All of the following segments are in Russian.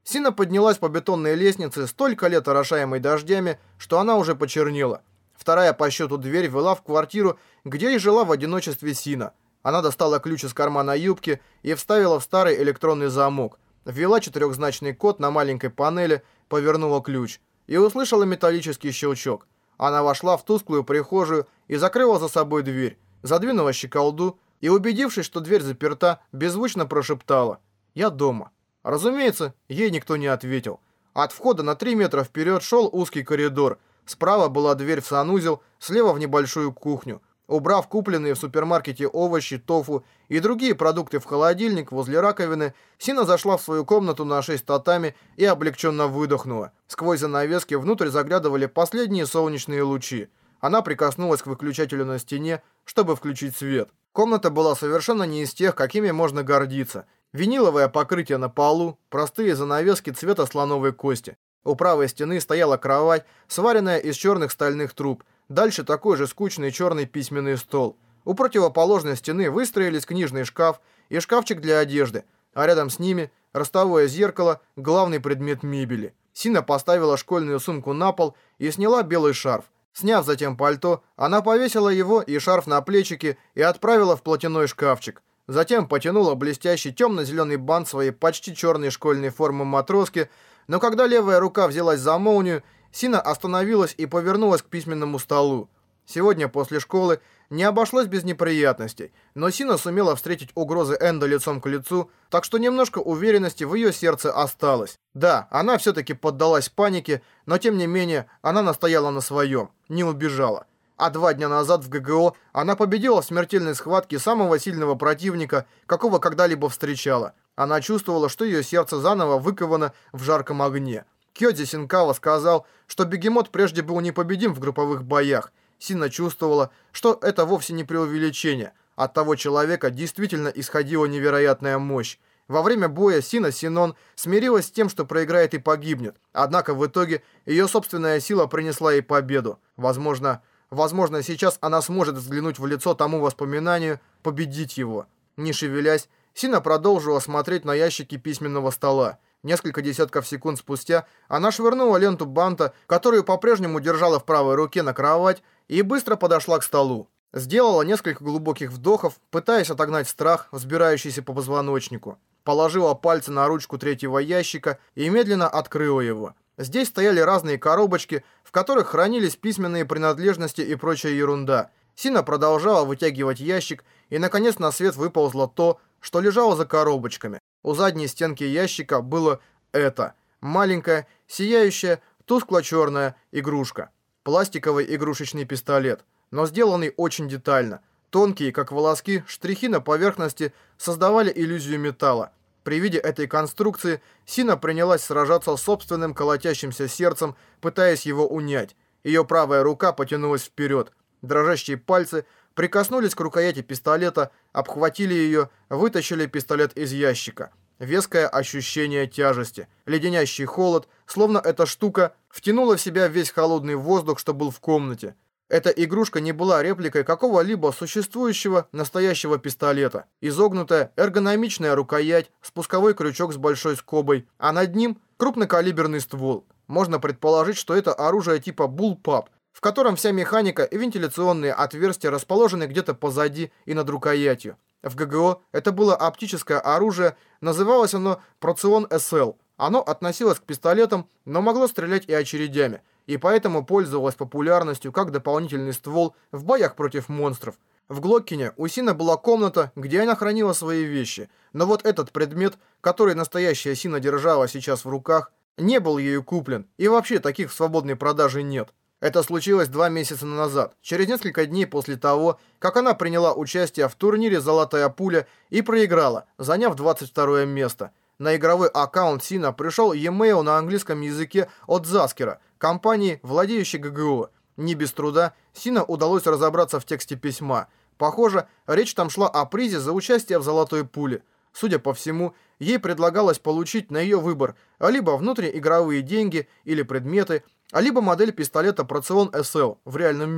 Сина поднялась по бетонной лестнице, столько лет орошаемой дождями, что она уже почернела. Вторая по счету дверь вела в квартиру, где и жила в одиночестве Сина. Она достала ключ из кармана юбки и вставила в старый электронный замок. Ввела четырехзначный код на маленькой панели, повернула ключ и услышала металлический щелчок. Она вошла в тусклую прихожую и закрыла за собой дверь, задвинула щеколду и, убедившись, что дверь заперта, беззвучно прошептала: «Я дома». Разумеется, ей никто не ответил. От входа на 3 метра вперед шел узкий коридор. Справа была дверь в санузел, слева в небольшую кухню. Убрав купленные в супермаркете овощи, тофу и другие продукты в холодильник возле раковины, Сина зашла в свою комнату на 6 татами и облегченно выдохнула. Сквозь занавески внутрь заглядывали последние солнечные лучи. Она прикоснулась к выключателю на стене, чтобы включить свет. Комната была совершенно не из тех, какими можно гордиться. Виниловое покрытие на полу, простые занавески цвета слоновой кости. У правой стены стояла кровать, сваренная из черных стальных труб. Дальше такой же скучный черный письменный стол. У противоположной стены выстроились книжный шкаф и шкафчик для одежды, а рядом с ними ростовое зеркало, главный предмет мебели. Сина поставила школьную сумку на пол и сняла белый шарф. Сняв затем пальто, она повесила его и шарф на плечики и отправила в платяной шкафчик. Затем потянула блестящий темно-зеленый бант своей почти черной школьной формы матроски, но когда левая рука взялась за молнию, Сина остановилась и повернулась к письменному столу. Сегодня после школы не обошлось без неприятностей, но Сина сумела встретить угрозы Энда лицом к лицу, так что немножко уверенности в ее сердце осталось. Да, она все-таки поддалась панике, но тем не менее она настояла на своем, не убежала. А 2 дня назад в ГГО она победила в смертельной схватке самого сильного противника, какого когда-либо встречала. Она чувствовала, что ее сердце заново выковано в жарком огне. Кёдзи Синкава сказал, что бегемот прежде был непобедим в групповых боях. Сина чувствовала, что это вовсе не преувеличение. От того человека действительно исходила невероятная мощь. Во время боя Сина Синон смирилась с тем, что проиграет и погибнет. Однако в итоге ее собственная сила принесла ей победу. Возможно, сейчас она сможет взглянуть в лицо тому воспоминанию, победить его. Не шевелясь, Сина продолжила смотреть на ящики письменного стола. Несколько десятков секунд спустя она швырнула ленту банта, которую по-прежнему держала в правой руке, на кровать, и быстро подошла к столу. Сделала несколько глубоких вдохов, пытаясь отогнать страх, взбирающийся по позвоночнику. Положила пальцы на ручку 3-го ящика и медленно открыла его. Здесь стояли разные коробочки, в которых хранились письменные принадлежности и прочая ерунда. Сина продолжала вытягивать ящик, и наконец на свет выползло то, что лежало за коробочками. У задней стенки ящика было это. Маленькая, сияющая, тускло-черная игрушка. Пластиковый игрушечный пистолет, но сделанный очень детально. Тонкие, как волоски, штрихи на поверхности создавали иллюзию металла. При виде этой конструкции Сина принялась сражаться с собственным колотящимся сердцем, пытаясь его унять. Ее правая рука потянулась вперед. Дрожащие пальцы прикоснулись к рукояти пистолета, обхватили ее, вытащили пистолет из ящика. Веское ощущение тяжести, леденящий холод, словно эта штука втянула в себя весь холодный воздух, что был в комнате. Эта игрушка не была репликой какого-либо существующего настоящего пистолета. Изогнутая эргономичная рукоять, спусковой крючок с большой скобой, а над ним крупнокалиберный ствол. Можно предположить, что это оружие типа Bullpup, в котором вся механика и вентиляционные отверстия расположены где-то позади и над рукоятью. В ГГО это было оптическое оружие, называлось оно Процион СЛ. Оно относилось к пистолетам, но могло стрелять и очередями, и поэтому пользовалось популярностью как дополнительный ствол в боях против монстров. В Глоккине у Сина была комната, где она хранила свои вещи, но вот этот предмет, который настоящая Сина держала сейчас в руках, не был ею куплен, и вообще таких в свободной продаже нет. Это случилось 2 месяца назад, через несколько дней после того, как она приняла участие в турнире «Золотая пуля» и проиграла, заняв 22 место. На игровой аккаунт Сина пришел e-mail на английском языке от Заскера, компании, владеющей ГГО. Не без труда Сина удалось разобраться в тексте письма. Похоже, речь там шла о призе за участие в «Золотой пуле». Судя по всему, ей предлагалось получить на ее выбор либо внутриигровые деньги или предметы, либо модель пистолета Процион СЛ в реальном мире.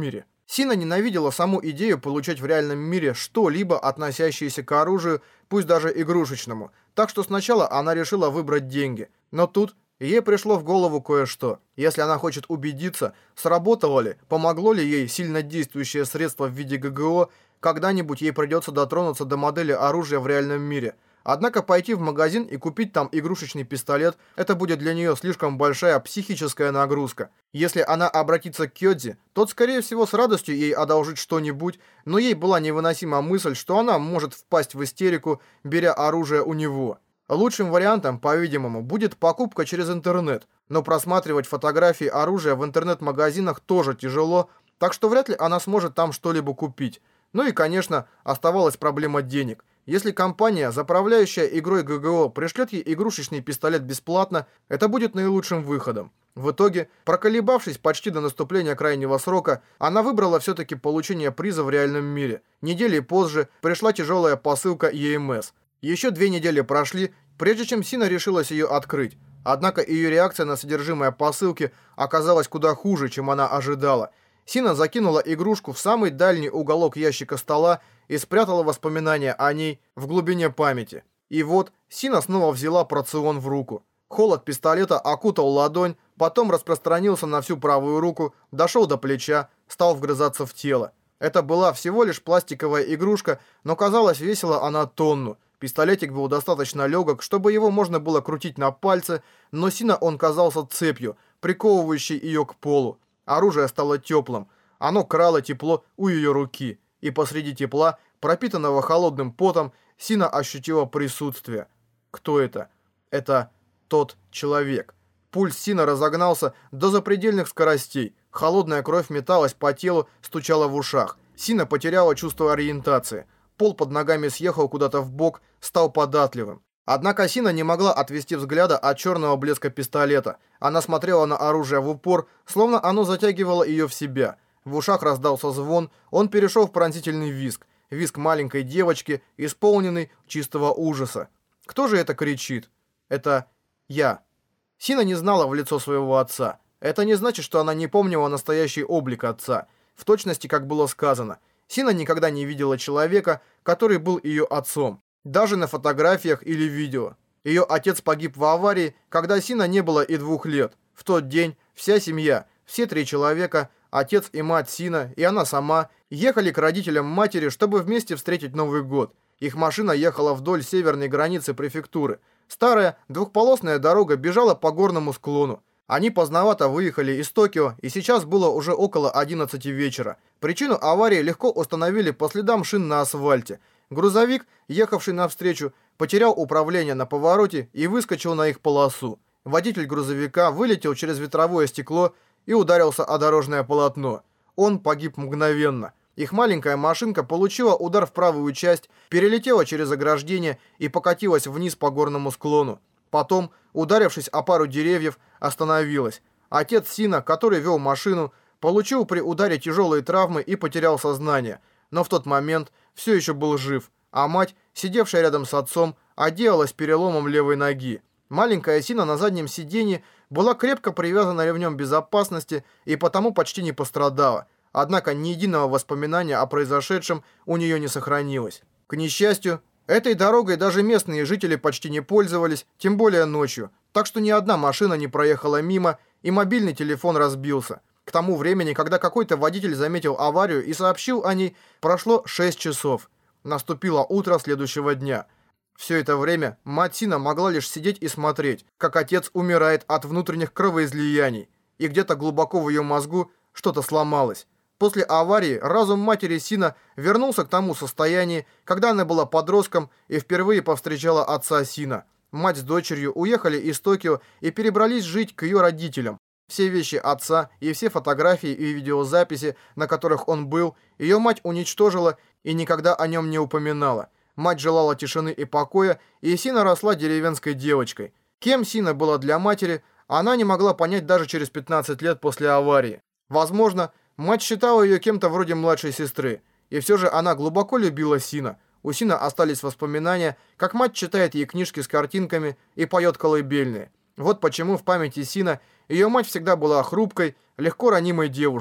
Сина ненавидела саму идею получать в реальном мире что-либо, относящееся к оружию, пусть даже игрушечному, так что сначала она решила выбрать деньги. Но тут ей пришло в голову кое-что. Если она хочет убедиться, сработало ли, помогло ли ей сильно действующее средство в виде ГГО, когда-нибудь ей придется дотронуться до модели оружия в реальном мире. Однако пойти в магазин и купить там игрушечный пистолет – это будет для нее слишком большая психическая нагрузка. Если она обратится к Кёдзи, тот, скорее всего, с радостью ей одолжит что-нибудь, но ей была невыносима мысль, что она может впасть в истерику, беря оружие у него. Лучшим вариантом, по-видимому, будет покупка через интернет, но просматривать фотографии оружия в интернет-магазинах тоже тяжело, так что вряд ли она сможет там что-либо купить. Ну и, конечно, оставалась проблема денег. Если компания, заправляющая игрой ГГО, пришлет ей игрушечный пистолет бесплатно, это будет наилучшим выходом. В итоге, проколебавшись почти до наступления крайнего срока, она выбрала все-таки получение приза в реальном мире. Недели позже пришла тяжелая посылка ЕМС. Еще 2 недели прошли, прежде чем Сина решилась ее открыть. Однако ее реакция на содержимое посылки оказалась куда хуже, чем она ожидала. Сина закинула игрушку в самый дальний уголок ящика стола и спрятала воспоминания о ней в глубине памяти. И вот Сина снова взяла порцион в руку. Холод пистолета окутал ладонь, потом распространился на всю правую руку, дошел до плеча, стал вгрызаться в тело. Это была всего лишь пластиковая игрушка, но казалось, весила она тонну. Пистолетик был достаточно легок, чтобы его можно было крутить на пальце, но Сина он казался цепью, приковывающей ее к полу. Оружие стало теплым. Оно крало тепло у ее руки. И посреди тепла, пропитанного холодным потом, Сина ощутила присутствие. Кто это? Это тот человек. Пульс Сина разогнался до запредельных скоростей. Холодная кровь металась по телу, стучала в ушах. Сина потеряла чувство ориентации. Пол под ногами съехал куда-то вбок, стал податливым. Однако Сина не могла отвести взгляда от черного блеска пистолета. Она смотрела на оружие в упор, словно оно затягивало ее в себя. В ушах раздался звон, он перешел в пронзительный визг. Визг маленькой девочки, исполненный чистого ужаса. Кто же это кричит? Это я. Сина не знала в лицо своего отца. Это не значит, что она не помнила настоящий облик отца. В точности, как было сказано. Сина никогда не видела человека, который был ее отцом. Даже на фотографиях или видео. Ее отец погиб в аварии, когда Сина не было и 2 лет. В тот день вся семья, все 3 человека, отец и мать Сина, и она сама, ехали к родителям матери, чтобы вместе встретить Новый год. Их машина ехала вдоль северной границы префектуры. Старая двухполосная дорога бежала по горному склону. Они поздновато выехали из Токио, и сейчас было уже около 11 вечера. Причину аварии легко установили по следам шин на асфальте. Грузовик, ехавший навстречу, потерял управление на повороте и выскочил на их полосу. Водитель грузовика вылетел через ветровое стекло и ударился о дорожное полотно. Он погиб мгновенно. Их маленькая машинка получила удар в правую часть, перелетела через ограждение и покатилась вниз по горному склону. Потом, ударившись о пару деревьев, остановилась. Отец Сина, который вел машину, получил при ударе тяжелые травмы и потерял сознание. Но в тот момент все еще был жив, а мать, сидевшая рядом с отцом, отделалась переломом левой ноги. Маленькая Сина на заднем сиденье была крепко привязана ремнем безопасности и потому почти не пострадала. Однако ни единого воспоминания о произошедшем у нее не сохранилось. К несчастью, этой дорогой даже местные жители почти не пользовались, тем более ночью, так что ни одна машина не проехала мимо, и мобильный телефон разбился. К тому времени, когда какой-то водитель заметил аварию и сообщил о ней, прошло 6 часов. Наступило утро следующего дня. Все это время мать Сина могла лишь сидеть и смотреть, как отец умирает от внутренних кровоизлияний, и где-то глубоко в ее мозгу что-то сломалось. После аварии разум матери Сина вернулся к тому состоянию, когда она была подростком и впервые повстречала отца Сина. Мать с дочерью уехали из Токио и перебрались жить к ее родителям. Все вещи отца и все фотографии и видеозаписи, на которых он был, ее мать уничтожила и никогда о нем не упоминала. Мать желала тишины и покоя, и Сина росла деревенской девочкой. Кем Сина была для матери, она не могла понять даже через 15 лет после аварии. Возможно, мать считала ее кем-то вроде младшей сестры, и все же она глубоко любила Сина. У Сина остались воспоминания, как мать читает ей книжки с картинками и поет колыбельные. Вот почему в памяти Сина ее мать всегда была хрупкой, легко ранимой девушкой.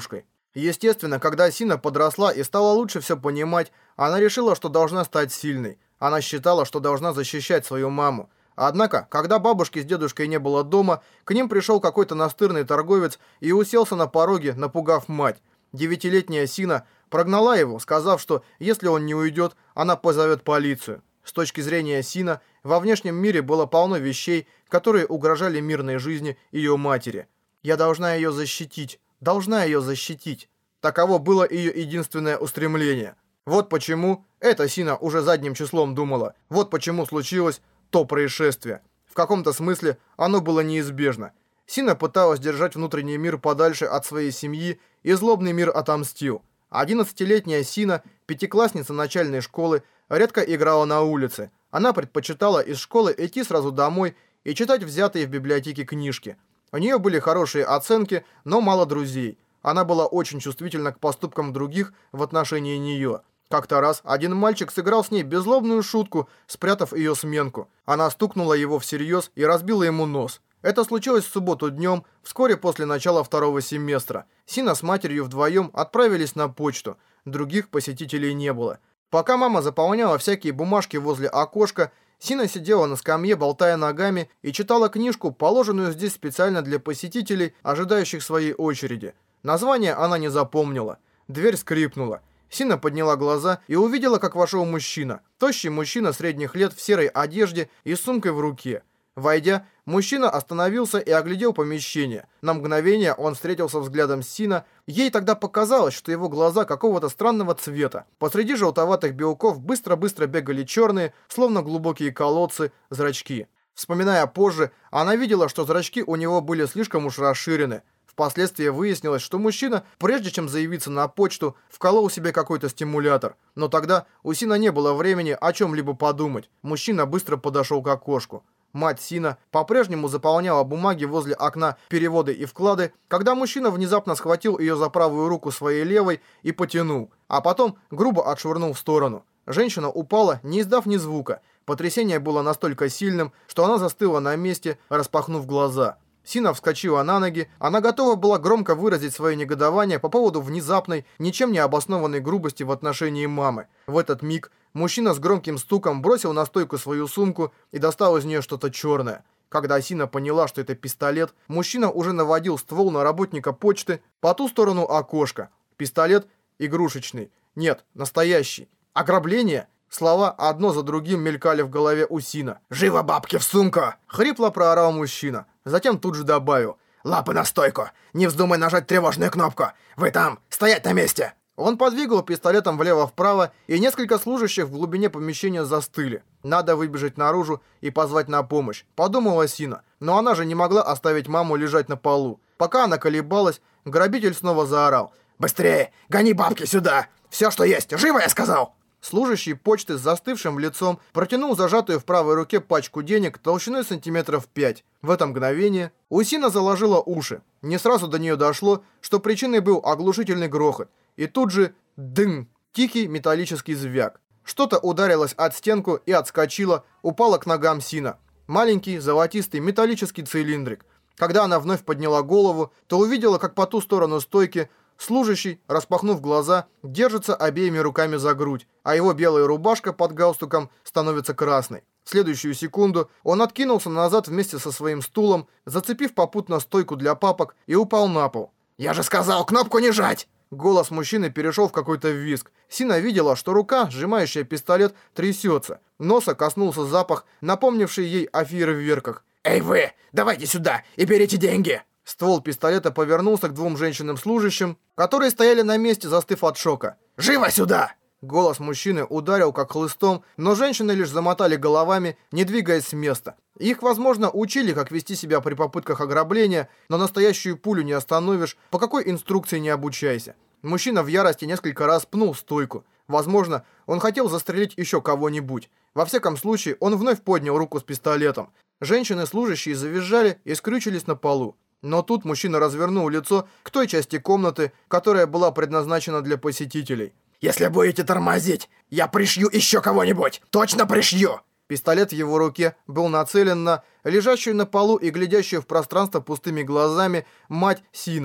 Естественно, когда Сина подросла и стала лучше все понимать, она решила, что должна стать сильной. Она считала, что должна защищать свою маму. Однако, когда бабушки с дедушкой не было дома, к ним пришел какой-то настырный торговец и уселся на пороге, напугав мать. Девятилетняя Сина прогнала его, сказав, что если он не уйдет, она позовет полицию. С точки зрения Сина, во внешнем мире было полно вещей, которые угрожали мирной жизни ее матери. «Я должна ее защитить, должна ее защитить». Таково было ее единственное устремление. Вот почему эта Сина уже задним числом думала. Вот почему случилось то происшествие. В каком-то смысле оно было неизбежно. Сина пыталась держать внутренний мир подальше от своей семьи, и злобный мир отомстил. 11-летняя Сина, пятиклассница начальной школы, редко играла на улице. Она предпочитала из школы идти сразу домой и читать взятые в библиотеке книжки. У нее были хорошие оценки, но мало друзей. Она была очень чувствительна к поступкам других в отношении нее. Как-то раз один мальчик сыграл с ней беззлобную шутку, спрятав ее сменку. Она стукнула его всерьез и разбила ему нос. Это случилось в субботу днем, вскоре после начала второго семестра. Сина с матерью вдвоем отправились на почту. Других посетителей не было. Пока мама заполняла всякие бумажки возле окошка, Сина сидела на скамье, болтая ногами, и читала книжку, положенную здесь специально для посетителей, ожидающих своей очереди. Название она не запомнила. Дверь скрипнула. Сина подняла глаза и увидела, как вошел мужчина. Тощий мужчина средних лет в серой одежде и с сумкой в руке. Войдя, мужчина остановился и оглядел помещение. На мгновение он встретился взглядом с Сина. Ей тогда показалось, что его глаза какого-то странного цвета. Посреди желтоватых белков быстро-быстро бегали черные, словно глубокие колодцы, зрачки. Вспоминая позже, она видела, что зрачки у него были слишком уж расширены. Впоследствии выяснилось, что мужчина, прежде чем заявиться на почту, вколол себе какой-то стимулятор. Но тогда у Сина не было времени о чем-либо подумать. Мужчина быстро подошел к окошку. Мать Сина по-прежнему заполняла бумаги возле окна переводы и вклады, когда мужчина внезапно схватил ее за правую руку своей левой и потянул, а потом грубо отшвырнул в сторону. Женщина упала, не издав ни звука. Потрясение было настолько сильным, что она застыла на месте, распахнув глаза. Сина вскочила на ноги, она готова была громко выразить свое негодование по поводу внезапной, ничем не обоснованной грубости в отношении мамы. В этот миг мужчина с громким стуком бросил на стойку свою сумку и достал из нее что-то черное. Когда Сина поняла, что это пистолет, мужчина уже наводил ствол на работника почты по ту сторону окошка. Пистолет игрушечный. Нет, настоящий. Ограбление? Слова одно за другим мелькали в голове у Сина. «Живо бабки в сумку!» — хрипло проорал мужчина. Затем тут же добавил: «Лапы на стойку! Не вздумай нажать тревожную кнопку! Вы там! Стоять на месте!» Он подвигал пистолетом влево-вправо, и несколько служащих в глубине помещения застыли. «Надо выбежать наружу и позвать на помощь», — подумала Сина. Но она же не могла оставить маму лежать на полу. Пока она колебалась, грабитель снова заорал: «Быстрее! Гони бабки сюда! Все, что есть! Живо, я сказал!» Служащий почты с застывшим лицом протянул зажатую в правой руке пачку денег толщиной сантиметров 5. В это мгновение у Сина заложила уши. Не сразу до нее дошло, что причиной был оглушительный грохот. И тут же дым, тихий металлический звяк. Что-то ударилось от стенку и отскочило, упало к ногам Сина. Маленький, золотистый, металлический цилиндрик. Когда она вновь подняла голову, то увидела, как по ту сторону стойки служащий, распахнув глаза, держится обеими руками за грудь, а его белая рубашка под галстуком становится красной. В следующую секунду он откинулся назад вместе со своим стулом, зацепив попутно стойку для папок, и упал на пол. «Я же сказал, кнопку не жать!» Голос мужчины перешел в какой-то визг. Сина видела, что рука, сжимающая пистолет, трясется. Носа коснулся запах, напомнивший ей о фейерверках. «Эй вы, давайте сюда и берите деньги!» Ствол пистолета повернулся к двум женщинам-служащим, которые стояли на месте, застыв от шока. «Живо сюда!» Голос мужчины ударил как хлыстом, но женщины лишь замотали головами, не двигаясь с места. Их, возможно, учили, как вести себя при попытках ограбления, но настоящую пулю не остановишь, по какой инструкции не обучайся. Мужчина в ярости несколько раз пнул стойку. Возможно, он хотел застрелить еще кого-нибудь. Во всяком случае, он вновь поднял руку с пистолетом. Женщины-служащие завизжали и скрючились на полу. Но тут мужчина развернул лицо к той части комнаты, которая была предназначена для посетителей. «Если будете тормозить, я пришью еще кого-нибудь! Точно пришью!» Пистолет в его руке был нацелен на лежащую на полу и глядящую в пространство пустыми глазами мать Сина.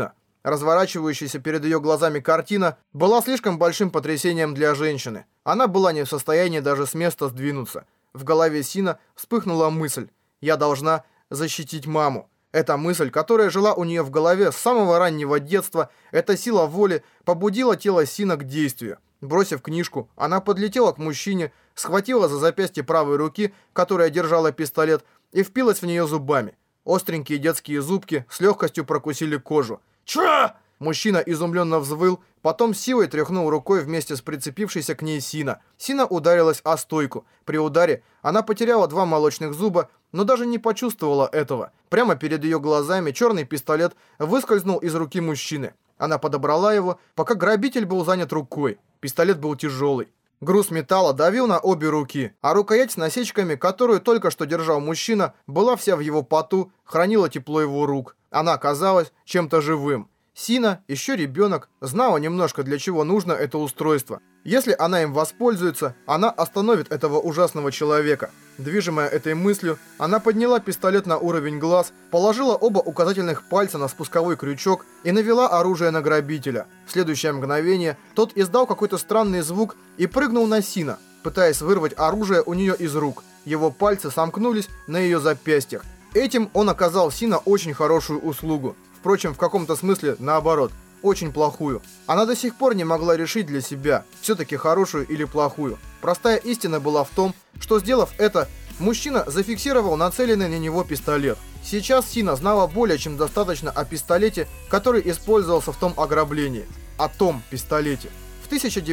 Разворачивающаяся перед ее глазами картина была слишком большим потрясением для женщины. Она была не в состоянии даже с места сдвинуться. В голове Сина вспыхнула мысль: «Я должна защитить маму». Эта мысль, которая жила у нее в голове с самого раннего детства, эта сила воли побудила тело Сина к действию. Бросив книжку, она подлетела к мужчине, схватила за запястье правой руки, которая держала пистолет, и впилась в нее зубами. Остренькие детские зубки с легкостью прокусили кожу. «Чё?» Мужчина изумленно взвыл, потом силой тряхнул рукой вместе с прицепившейся к ней Сина. Сина ударилась о стойку. При ударе она потеряла 2 молочных зуба, но даже не почувствовала этого. Прямо перед ее глазами черный пистолет выскользнул из руки мужчины. Она подобрала его, пока грабитель был занят рукой. Пистолет был тяжелый. Груз металла давил на обе руки, а рукоять с насечками, которую только что держал мужчина, была вся в его поту, хранила тепло его рук. Она казалась чем-то живым. Сина, еще ребенок, знала немножко, для чего нужно это устройство. Если она им воспользуется, она остановит этого ужасного человека. Движимая этой мыслью, она подняла пистолет на уровень глаз, положила оба указательных пальца на спусковой крючок и навела оружие на грабителя. В следующее мгновение тот издал какой-то странный звук и прыгнул на Сина, пытаясь вырвать оружие у нее из рук. Его пальцы сомкнулись на ее запястьях. Этим он оказал Сина очень хорошую услугу. Впрочем, в каком-то смысле наоборот, очень плохую. Она до сих пор не могла решить для себя, все-таки хорошую или плохую. Простая истина была в том, что, сделав это, мужчина зафиксировал нацеленный на него пистолет. Сейчас Сина знала более чем достаточно о пистолете, который использовался в том ограблении. О том пистолете. В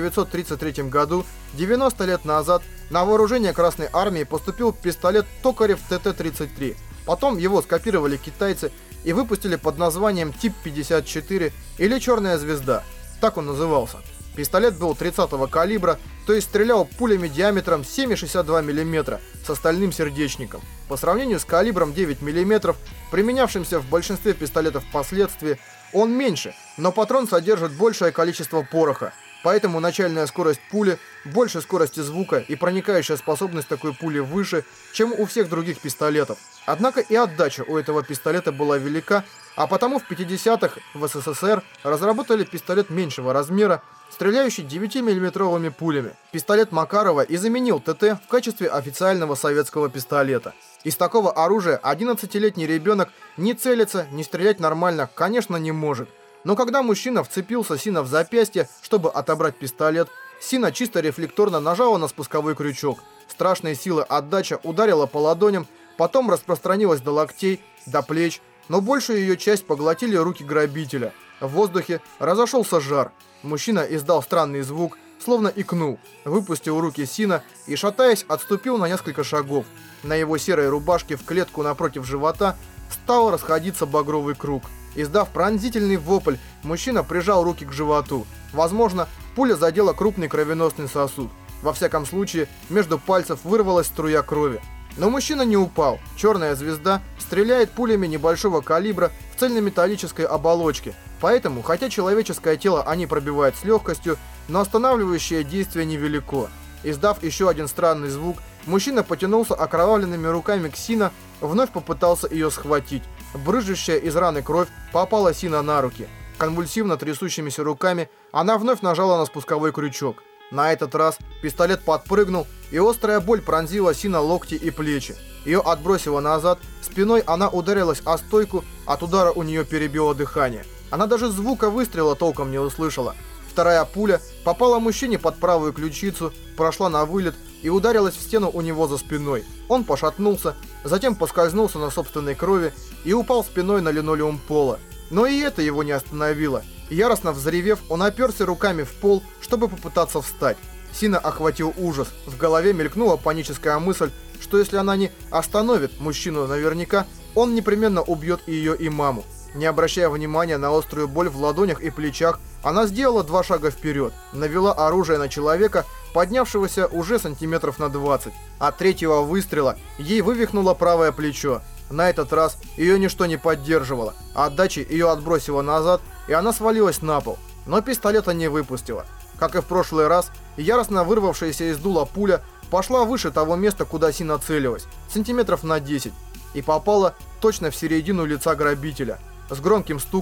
1933 году, 90 лет назад, на вооружение Красной Армии поступил пистолет Токарев ТТ-33. Потом его скопировали китайцы и выпустили под названием ТИП-54 или «Черная звезда». Так он назывался. Пистолет был 30-го калибра, то есть стрелял пулями диаметром 7,62 мм с стальным сердечником. По сравнению с калибром 9 мм, применявшимся в большинстве пистолетов впоследствии, он меньше, но патрон содержит большее количество пороха. Поэтому начальная скорость пули больше скорости звука и проникающая способность такой пули выше, чем у всех других пистолетов. Однако и отдача у этого пистолета была велика, а потому в 50-х в СССР разработали пистолет меньшего размера, стреляющий 9-миллиметровыми пулями. Пистолет Макарова и заменил ТТ в качестве официального советского пистолета. Из такого оружия 11-летний ребенок ни целиться, ни стрелять нормально, конечно, не может. Но когда мужчина вцепился Сина в запястье, чтобы отобрать пистолет, Сина чисто рефлекторно нажала на спусковой крючок. Страшной силы отдача ударила по ладоням, потом распространилась до локтей, до плеч, но большую ее часть поглотили руки грабителя. В воздухе разошелся жар. Мужчина издал странный звук, словно икнул, выпустил руки Сина и, шатаясь, отступил на несколько шагов. На его серой рубашке в клетку напротив живота стал расходиться багровый круг. Издав пронзительный вопль, мужчина прижал руки к животу. Возможно, пуля задела крупный кровеносный сосуд. Во всяком случае, между пальцев вырвалась струя крови. Но мужчина не упал. Черная звезда стреляет пулями небольшого калибра в цельнометаллической оболочке. Поэтому, хотя человеческое тело они пробивают с легкостью, но останавливающее действие невелико. Издав еще один странный звук, мужчина потянулся окровавленными руками к Сина, вновь попытался ее схватить. Брызжущая из раны кровь попала Сина на руки. Конвульсивно трясущимися руками она вновь нажала на спусковой крючок. На этот раз пистолет подпрыгнул, и острая боль пронзила Сина локти и плечи. Ее отбросило назад, спиной она ударилась о стойку, от удара у нее перебило дыхание. Она даже звука выстрела толком не услышала. Вторая пуля попала мужчине под правую ключицу, прошла на вылет и ударилась в стену у него за спиной. Он пошатнулся, затем поскользнулся на собственной крови и упал спиной на линолеум пола. Но и это его не остановило. Яростно взревев, он оперся руками в пол, чтобы попытаться встать. Сина охватил ужас. В голове мелькнула паническая мысль, что если она не остановит мужчину наверняка, он непременно убьет и ее, и маму. Не обращая внимания на острую боль в ладонях и плечах, она сделала 2 шага вперед, навела оружие на человека, поднявшегося уже сантиметров на 20. От 3-го выстрела ей вывихнуло правое плечо. На этот раз ее ничто не поддерживало. Отдача ее отбросила назад, и она свалилась на пол. Но пистолета не выпустила. Как и в прошлый раз, яростно вырвавшаяся из дула пуля пошла выше того места, куда Сина целилась, сантиметров на 10, и попала точно в середину лица грабителя. С громким стуком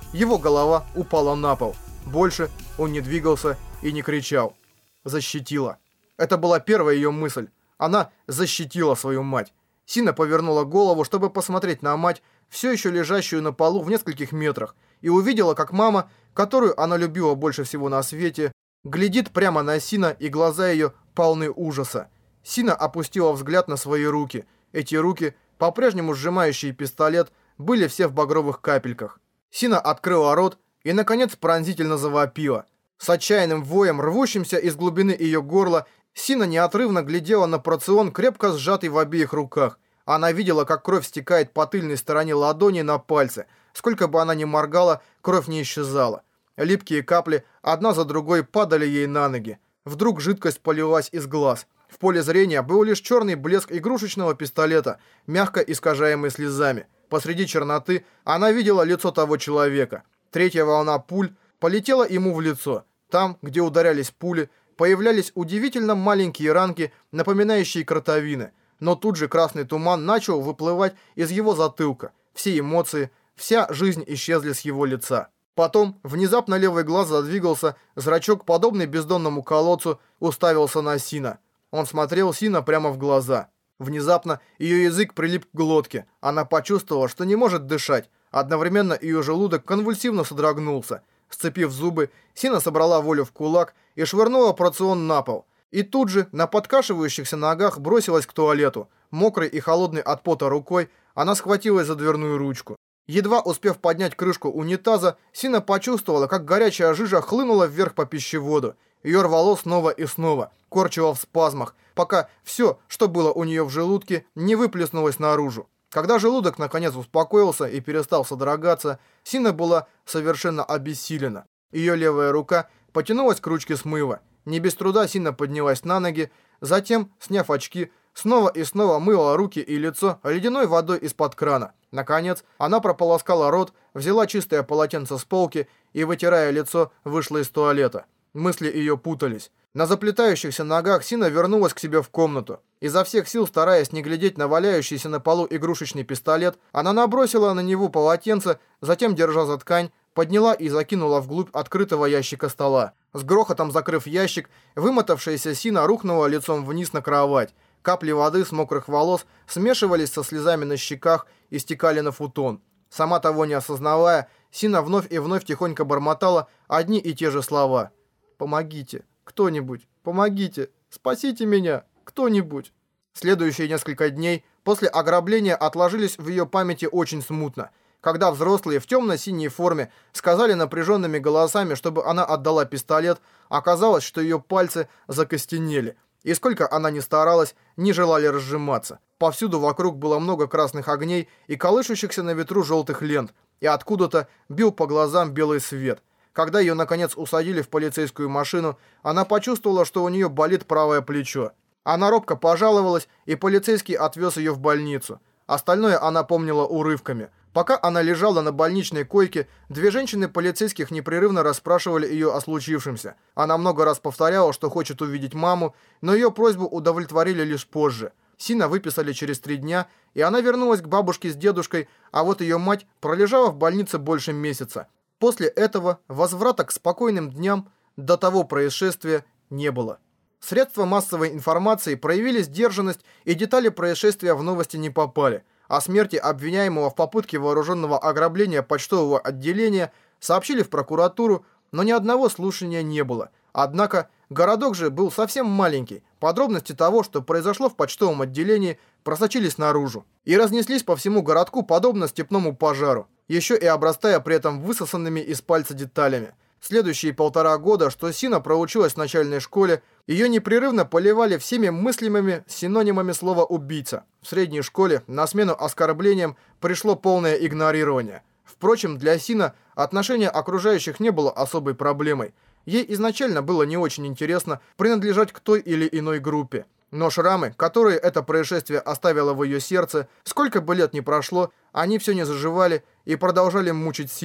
Его голова упала на пол. Больше он не двигался и не кричал. Защитила. Это была первая ее мысль. Она защитила свою мать. Сина повернула голову, чтобы посмотреть на мать, все еще лежащую на полу в нескольких метрах, и увидела, как мама, которую она любила больше всего на свете, глядит прямо на Сина, и глаза ее полны ужаса. Сина опустила взгляд на свои руки. Эти руки, по-прежнему сжимающие пистолет, были все в багровых капельках. Сина открыла рот и, наконец, пронзительно завопила. С отчаянным воем, рвущимся из глубины ее горла, Сина неотрывно глядела на порцион, крепко сжатый в обеих руках. Она видела, как кровь стекает по тыльной стороне ладони на пальцы. Сколько бы она ни моргала, кровь не исчезала. Липкие капли одна за другой падали ей на ноги. Вдруг жидкость полилась из глаз. В поле зрения был лишь черный блеск игрушечного пистолета, мягко искажаемый слезами. Посреди черноты она видела лицо того человека. Третья волна пуль полетела ему в лицо. Там, где ударялись пули, появлялись удивительно маленькие ранки, напоминающие кротовины. Но тут же красный туман начал выплывать из его затылка. Все эмоции, вся жизнь исчезли с его лица. Потом внезапно левый глаз задвигался, зрачок, подобный бездонному колодцу, уставился на Сина. Он смотрел Сина прямо в глаза. Внезапно ее язык прилип к глотке. Она почувствовала, что не может дышать. Одновременно ее желудок конвульсивно содрогнулся. Сцепив зубы, Сина собрала волю в кулак и швырнула порцион на пол. И тут же на подкашивающихся ногах бросилась к туалету. Мокрой и холодной от пота рукой она схватилась за дверную ручку. Едва успев поднять крышку унитаза, Сина почувствовала, как горячая жижа хлынула вверх по пищеводу. Ее рвало снова и снова, корчило в спазмах, пока все, что было у нее в желудке, не выплеснулось наружу. Когда желудок наконец успокоился и перестал содрогаться, Сина была совершенно обессилена. Ее левая рука потянулась к ручке смыва. Не без труда Сина поднялась на ноги, затем, сняв очки, снова и снова мыла руки и лицо ледяной водой из-под крана. Наконец, она прополоскала рот, взяла чистое полотенце с полки и, вытирая лицо, вышла из туалета. Мысли ее путались. На заплетающихся ногах Сина вернулась к себе в комнату. Изо всех сил, стараясь не глядеть на валяющийся на полу игрушечный пистолет, она набросила на него полотенце, затем, держа за ткань, подняла и закинула вглубь открытого ящика стола. С грохотом закрыв ящик, вымотавшаяся Сина рухнула лицом вниз на кровать. Капли воды с мокрых волос смешивались со слезами на щеках и стекали на футон. Сама того не осознавая, Сина вновь и вновь тихонько бормотала одни и те же слова. «Помогите, кто-нибудь, помогите, спасите меня, кто-нибудь». Следующие несколько дней после ограбления отложились в ее памяти очень смутно. Когда взрослые в темно-синей форме сказали напряженными голосами, чтобы она отдала пистолет, оказалось, что ее пальцы закостенели. И сколько она ни старалась, не желали разжиматься. Повсюду вокруг было много красных огней и колышущихся на ветру желтых лент, и откуда-то бил по глазам белый свет. Когда ее, наконец, усадили в полицейскую машину, она почувствовала, что у нее болит правое плечо. Она робко пожаловалась, и полицейский отвез ее в больницу. Остальное она помнила урывками. Пока она лежала на больничной койке, две женщины полицейских непрерывно расспрашивали ее о случившемся. Она много раз повторяла, что хочет увидеть маму, но ее просьбу удовлетворили лишь позже. Сина выписали через 3 дня, и она вернулась к бабушке с дедушкой, а вот ее мать пролежала в больнице больше месяца. После этого возврата к спокойным дням до того происшествия не было. Средства массовой информации проявили сдержанность, и детали происшествия в новости не попали. О смерти обвиняемого в попытке вооруженного ограбления почтового отделения сообщили в прокуратуру, но ни одного слушания не было. Однако городок же был совсем маленький. Подробности того, что произошло в почтовом отделении, просочились наружу и разнеслись по всему городку подобно степному пожару, еще и обрастая при этом высосанными из пальца деталями. Следующие 1,5 года, что Сина проучилась в начальной школе, ее непрерывно поливали всеми мыслимыми синонимами слова «убийца». В средней школе на смену оскорблениям пришло полное игнорирование. Впрочем, для Сина отношение окружающих не было особой проблемой. Ей изначально было не очень интересно принадлежать к той или иной группе. Но шрамы, которые это происшествие оставило в ее сердце, сколько бы лет ни прошло, они все не заживали и продолжали мучить Сина.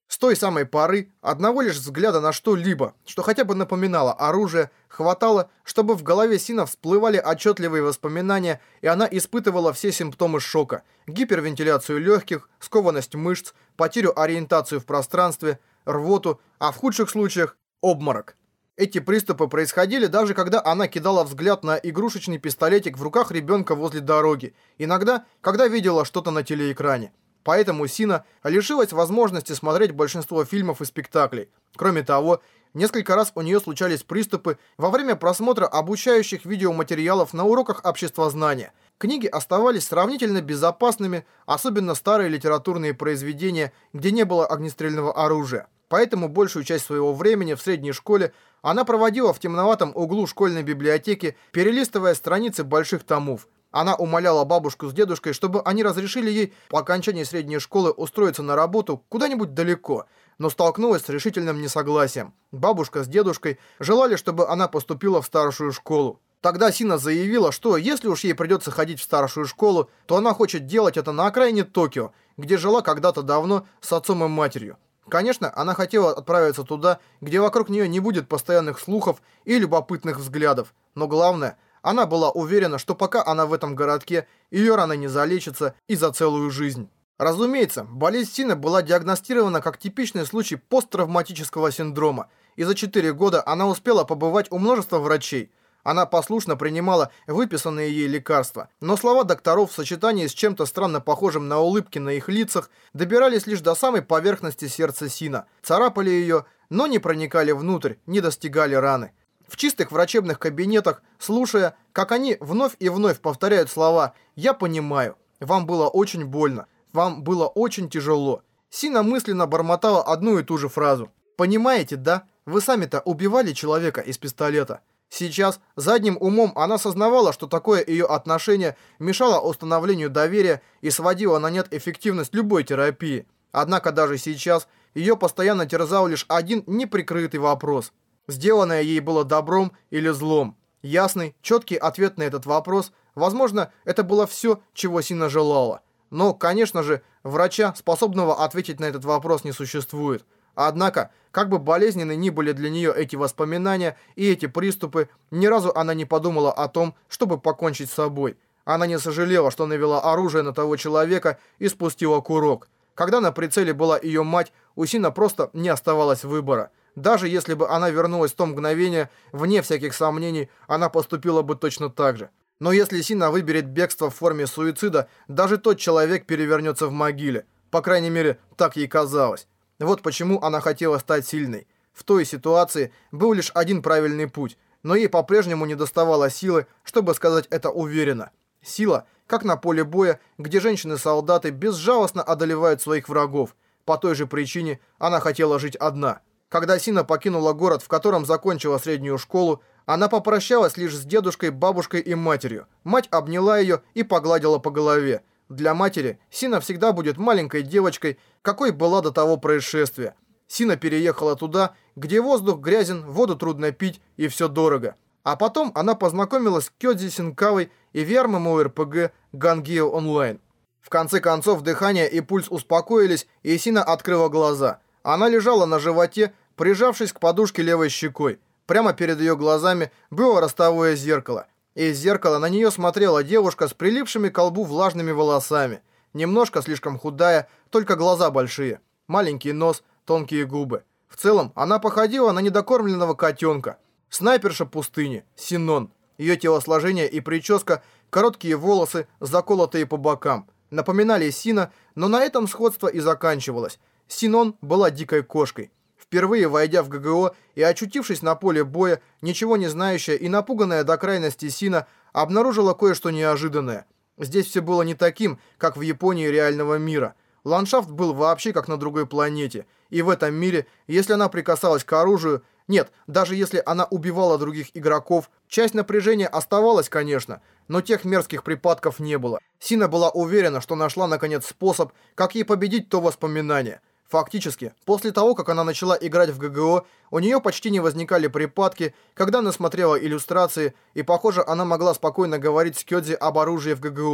С той самой поры одного лишь взгляда на что-либо, что хотя бы напоминало оружие, хватало, чтобы в голове Сина всплывали отчетливые воспоминания, и она испытывала все симптомы шока: гипервентиляцию легких, скованность мышц, потерю ориентации в пространстве, рвоту, а в худших случаях – обморок. Эти приступы происходили даже когда она кидала взгляд на игрушечный пистолетик в руках ребенка возле дороги, иногда, когда видела что-то на телеэкране. Поэтому Сина лишилась возможности смотреть большинство фильмов и спектаклей. Кроме того, несколько раз у нее случались приступы во время просмотра обучающих видеоматериалов на уроках обществознания. Книги оставались сравнительно безопасными, особенно старые литературные произведения, где не было огнестрельного оружия. Поэтому большую часть своего времени в средней школе она проводила в темноватом углу школьной библиотеки, перелистывая страницы больших томов. Она умоляла бабушку с дедушкой, чтобы они разрешили ей по окончании средней школы устроиться на работу куда-нибудь далеко, но столкнулась с решительным несогласием. Бабушка с дедушкой желали, чтобы она поступила в старшую школу. Тогда Сина заявила, что если уж ей придется ходить в старшую школу, то она хочет делать это на окраине Токио, где жила когда-то давно с отцом и матерью. Конечно, она хотела отправиться туда, где вокруг нее не будет постоянных слухов и любопытных взглядов, но главное – она была уверена, что пока она в этом городке, ее рана не залечится и за целую жизнь. Разумеется, болезнь Сины была диагностирована как типичный случай посттравматического синдрома, и за 4 года она успела побывать у множества врачей. Она послушно принимала выписанные ей лекарства, но слова докторов в сочетании с чем-то странно похожим на улыбки на их лицах добирались лишь до самой поверхности сердца Сина, царапали ее, но не проникали внутрь, не достигали раны. В чистых врачебных кабинетах, слушая, как они вновь и вновь повторяют слова «Я понимаю, вам было очень больно, вам было очень тяжело», Сина мысленно бормотала одну и ту же фразу. «Понимаете, да? Вы сами-то убивали человека из пистолета». Сейчас задним умом она сознавала, что такое ее отношение мешало установлению доверия и сводило на нет эффективность любой терапии. Однако даже сейчас ее постоянно терзал лишь один неприкрытый вопрос: сделанное ей было добром или злом? Ясный, четкий ответ на этот вопрос, возможно, это было все, чего Сина желала. Но, конечно же, врача, способного ответить на этот вопрос, не существует. Однако, как бы болезненны ни были для нее эти воспоминания и эти приступы, ни разу она не подумала о том, чтобы покончить с собой. Она не сожалела, что навела оружие на того человека и спустила курок. Когда на прицеле была ее мать, у Сина просто не оставалось выбора. Даже если бы она вернулась в то мгновение, вне всяких сомнений, она поступила бы точно так же. Но если Сина выберет бегство в форме суицида, даже тот человек перевернется в могиле. По крайней мере, так ей казалось. Вот почему она хотела стать сильной. В той ситуации был лишь один правильный путь, но ей по-прежнему недоставало силы, чтобы сказать это уверенно. Сила, как на поле боя, где женщины-солдаты безжалостно одолевают своих врагов. По той же причине она хотела жить одна. Когда Сина покинула город, в котором закончила среднюю школу, она попрощалась лишь с дедушкой, бабушкой и матерью. Мать обняла ее и погладила по голове. Для матери Сина всегда будет маленькой девочкой, какой была до того происшествия. Сина переехала туда, где воздух грязен, воду трудно пить и все дорого. А потом она познакомилась с Кёдзи Синкавой и VR-MMORPG Gangeo Online. В конце концов дыхание и пульс успокоились, и Сина открыла глаза. Она лежала на животе, прижавшись к подушке левой щекой. Прямо перед ее глазами было ростовое зеркало. Из зеркала на нее смотрела девушка с прилипшими к лбу влажными волосами. Немножко слишком худая, только глаза большие. Маленький нос, тонкие губы. В целом, она походила на недокормленного котенка. Снайперша пустыни, Синон. Ее телосложение и прическа, короткие волосы, заколотые по бокам. Напоминали Сина, но на этом сходство и заканчивалось. Синон была дикой кошкой. Впервые войдя в ГГО и очутившись на поле боя, ничего не знающая и напуганная до крайности Сина обнаружила кое-что неожиданное. Здесь все было не таким, как в Японии реального мира. Ландшафт был вообще как на другой планете. И в этом мире, если она прикасалась к оружию, нет, даже если она убивала других игроков, часть напряжения оставалась, конечно, но тех мерзких припадков не было. Сина была уверена, что нашла наконец способ, как ей победить то воспоминание. Фактически, после того, как она начала играть в ГГО, у нее почти не возникали припадки, когда она смотрела иллюстрации, и, похоже, она могла спокойно говорить с Кёдзи об оружии в ГГО.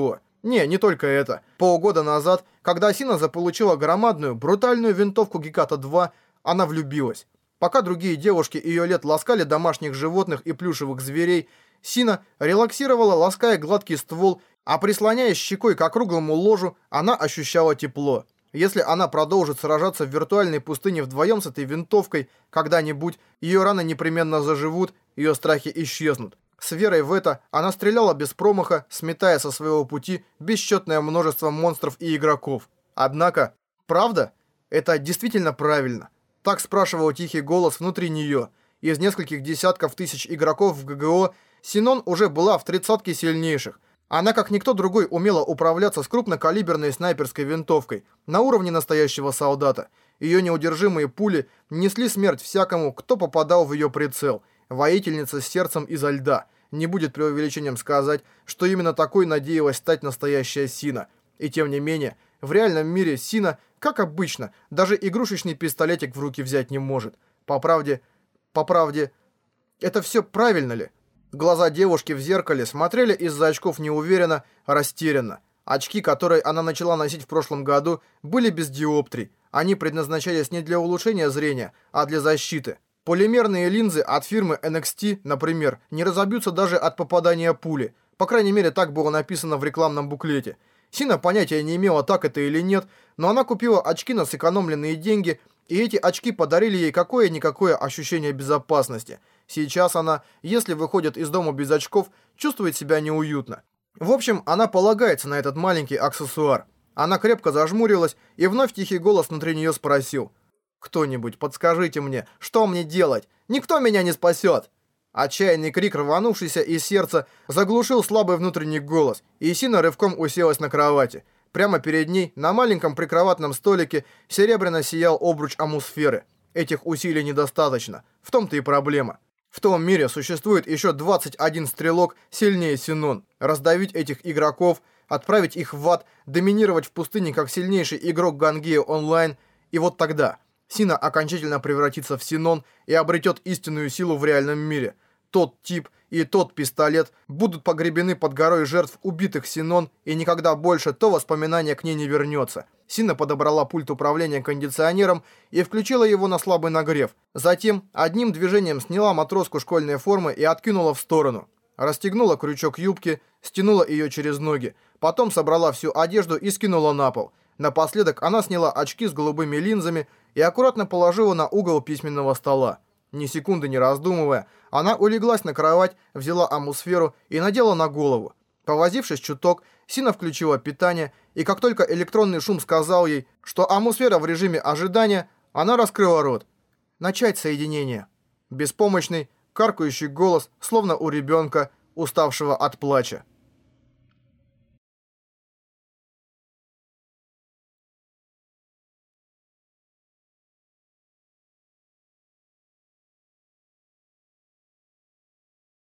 Не только это. Полгода назад, когда Сина заполучила громадную, брутальную винтовку Геката-2, она влюбилась. Пока другие девушки ее лет ласкали домашних животных и плюшевых зверей, Сина релаксировала, лаская гладкий ствол, а прислоняясь щекой к округлому ложу, она ощущала тепло. Если она продолжит сражаться в виртуальной пустыне вдвоем с этой винтовкой, когда-нибудь ее раны непременно заживут, ее страхи исчезнут. С верой в это она стреляла без промаха, сметая со своего пути бесчетное множество монстров и игроков. Однако, правда? Это действительно правильно? Так спрашивал тихий голос внутри нее. Из нескольких десятков тысяч игроков в ГГО Синон уже была в 30-ке сильнейших. Она, как никто другой, умела управляться с крупнокалиберной снайперской винтовкой на уровне настоящего солдата. Ее неудержимые пули несли смерть всякому, кто попадал в ее прицел. Воительница с сердцем изо льда. Не будет преувеличением сказать, что именно такой надеялась стать настоящая Сина. И тем не менее, в реальном мире Сина, как обычно, даже игрушечный пистолетик в руки взять не может. По правде, это все правильно ли? Глаза девушки в зеркале смотрели из-за очков неуверенно, растерянно. Очки, которые она начала носить в прошлом году, были без диоптрий. Они предназначались не для улучшения зрения, а для защиты. Полимерные линзы от фирмы NXT, например, не разобьются даже от попадания пули. По крайней мере, так было написано в рекламном буклете. Сина понятия не имела, так это или нет, но она купила очки на сэкономленные деньги, и эти очки подарили ей какое-никакое ощущение безопасности. Сейчас она, если выходит из дома без очков, чувствует себя неуютно. В общем, она полагается на этот маленький аксессуар. Она крепко зажмурилась, и вновь тихий голос внутри нее спросил: «Кто-нибудь, подскажите мне, что мне делать? Никто меня не спасет!» Отчаянный крик, рванувшийся из сердца, заглушил слабый внутренний голос, и Сина рывком уселась на кровати. Прямо перед ней, на маленьком прикроватном столике, серебряно сиял обруч амусферы. Этих усилий недостаточно. В том-то и проблема. В том мире существует еще 21 стрелок сильнее Синон. Раздавить этих игроков, отправить их в ад, доминировать в пустыне как сильнейший игрок Гангея онлайн, и вот тогда Сина окончательно превратится в Синон и обретет истинную силу в реальном мире. Тот тип и тот пистолет будут погребены под горой жертв убитых Синон, и никогда больше то воспоминание к ней не вернется. Сина подобрала пульт управления кондиционером и включила его на слабый нагрев. Затем одним движением сняла матроску школьной формы и откинула в сторону. Расстегнула крючок юбки, стянула ее через ноги. Потом собрала всю одежду и скинула на пол. Напоследок она сняла очки с голубыми линзами и аккуратно положила на угол письменного стола. Ни секунды не раздумывая, она улеглась на кровать, взяла амусферу и надела на голову. Повозившись чуток, Сина включила питание, и как только электронный шум сказал ей, что амусфера в режиме ожидания, она раскрыла рот. Начать соединение. Беспомощный, каркающий голос, словно у ребенка, уставшего от плача.